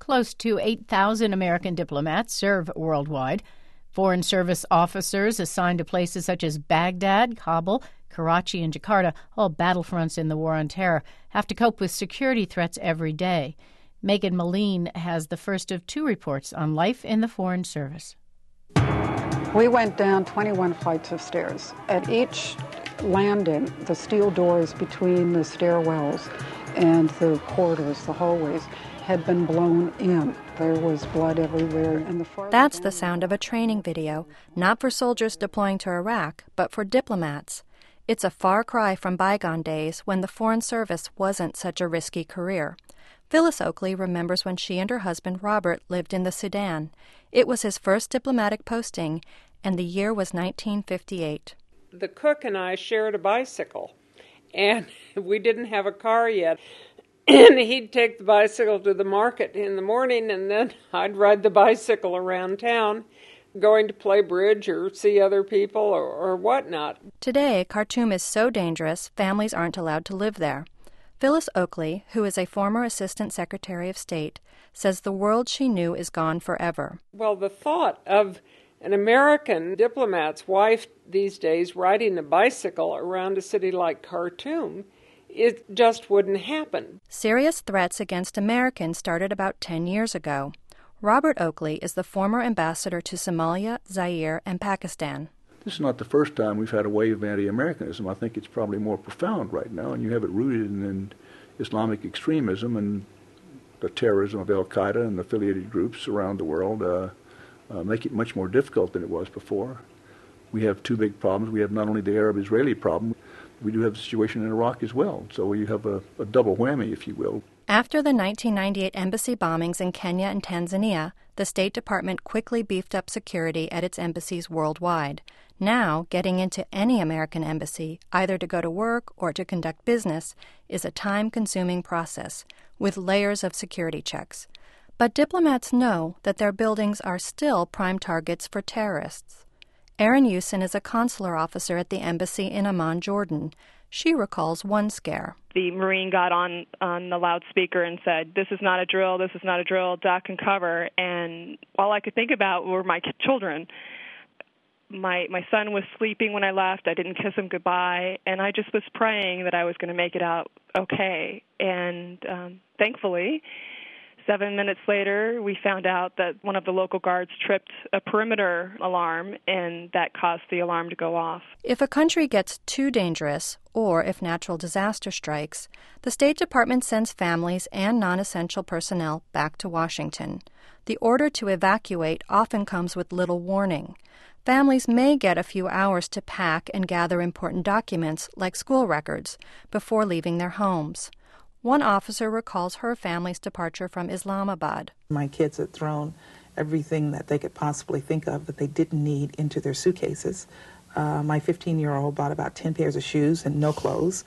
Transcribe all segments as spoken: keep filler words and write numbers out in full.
Close to eight thousand American diplomats serve worldwide. Foreign Service officers assigned to places such as Baghdad, Kabul, Karachi, and Jakarta, all battlefronts in the war on terror, have to cope with security threats every day. Megan Moline has the first of two reports on life in the Foreign Service. We went down twenty-one flights of stairs. At each landing, the steel doors between the stairwells and the corridors, the hallways, had been blown in. There was blood everywhere. And the That's the sound of a training video, not for soldiers deploying to Iraq, but for diplomats. It's a far cry from bygone days when the Foreign Service wasn't such a risky career. Phyllis Oakley remembers when she and her husband Robert lived in the Sudan. It was his first diplomatic posting, and the year was nineteen fifty-eight. The cook and I shared a bicycle, and we didn't have a car yet. And he'd take the bicycle to the market in the morning, and then I'd ride the bicycle around town, going to play bridge or see other people or, or whatnot. Today, Khartoum is so dangerous, families aren't allowed to live there. Phyllis Oakley, who is a former Assistant Secretary of State, says the world she knew is gone forever. Well, the thought of an American diplomat's wife these days riding a bicycle around a city like Khartoum, it just wouldn't happen. Serious threats against Americans started about ten years ago. Robert Oakley is the former ambassador to Somalia, Zaire, and Pakistan. This is not the first time we've had a wave of anti-Americanism. I think it's probably more profound right now, and you have it rooted in, in Islamic extremism and the terrorism of al-Qaeda and affiliated groups around the world uh, uh, make it much more difficult than it was before. We have two big problems. We have not only the Arab-Israeli problem, we do have a situation in Iraq as well. So you have a, a double whammy, if you will. After the nineteen ninety-eight embassy bombings in Kenya and Tanzania, the State Department quickly beefed up security at its embassies worldwide. Now, getting into any American embassy, either to go to work or to conduct business, is a time-consuming process, with layers of security checks. But diplomats know that their buildings are still prime targets for terrorists. Erin Houston is a consular officer at the embassy in Amman, Jordan. She recalls one scare. The Marine got on, on the loudspeaker and said, "This is not a drill, this is not a drill, duck and cover." And all I could think about were my children. My my son was sleeping when I left. I didn't kiss him goodbye. And I just was praying that I was going to make it out okay. And um, thankfully, seven minutes later, we found out that one of the local guards tripped a perimeter alarm, and that caused the alarm to go off. If a country gets too dangerous, or if natural disaster strikes, the State Department sends families and non-essential personnel back to Washington. The order to evacuate often comes with little warning. Families may get a few hours to pack and gather important documents, like school records, before leaving their homes. One officer recalls her family's departure from Islamabad. My kids had thrown everything that they could possibly think of that they didn't need into their suitcases. Uh, my fifteen-year-old bought about ten pairs of shoes and no clothes.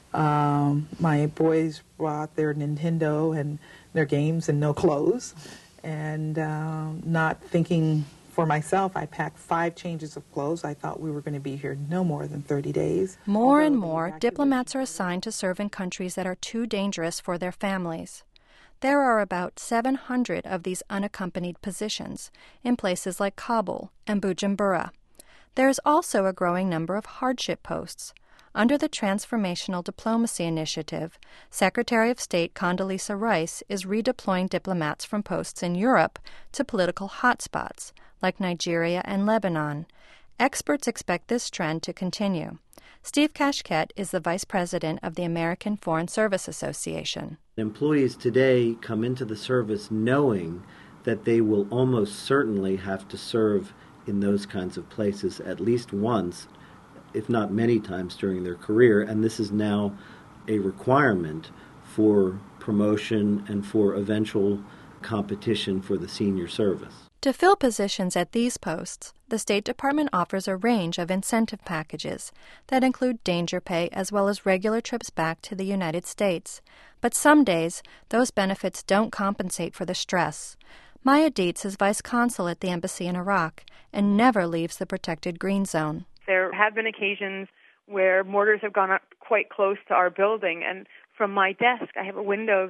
Um, my boys brought their Nintendo and their games and no clothes. And uh, not thinking for myself, I packed five changes of clothes. I thought we were going to be here no more than thirty days. More and more, diplomats are assigned to serve in countries that are too dangerous for their families. There are about seven hundred of these unaccompanied positions in places like Kabul and Bujumbura. There is also a growing number of hardship posts. Under the Transformational Diplomacy Initiative, Secretary of State Condoleezza Rice is redeploying diplomats from posts in Europe to political hotspots like Nigeria and Lebanon. Experts expect this trend to continue. Steve Kashket is the vice president of the American Foreign Service Association. Employees today come into the service knowing that they will almost certainly have to serve in those kinds of places at least once, if not many times during their career, and this is now a requirement for promotion and for eventual competition for the senior service. To fill positions at these posts, the State Department offers a range of incentive packages that include danger pay as well as regular trips back to the United States. But some days, those benefits don't compensate for the stress. Maya Dietz is vice consul at the embassy in Iraq and never leaves the protected green zone. There have been occasions where mortars have gone up quite close to our building, and from my desk I have a window that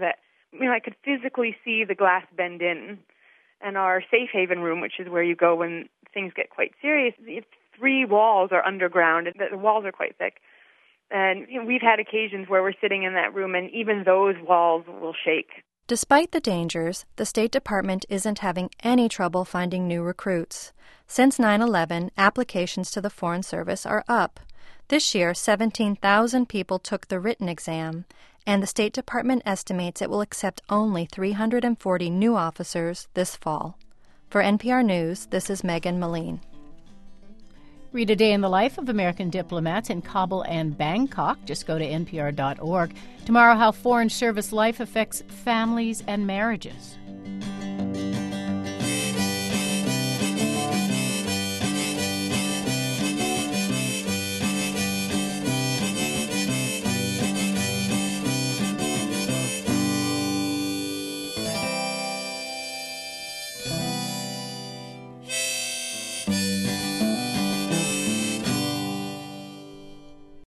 you know, I could physically see the glass bend in. And our safe haven room, which is where you go when things get quite serious, three walls are underground, and the walls are quite thick. And you know, we've had occasions where we're sitting in that room, and even those walls will shake. Despite the dangers, the State Department isn't having any trouble finding new recruits. Since nine eleven, applications to the Foreign Service are up. This year, seventeen thousand people took the written exam, and the State Department estimates it will accept only three hundred forty new officers this fall. For N P R News, this is Megan Moline. Read a day in the life of American diplomats in Kabul and Bangkok. Just go to N P R dot org. Tomorrow, how Foreign Service life affects families and marriages.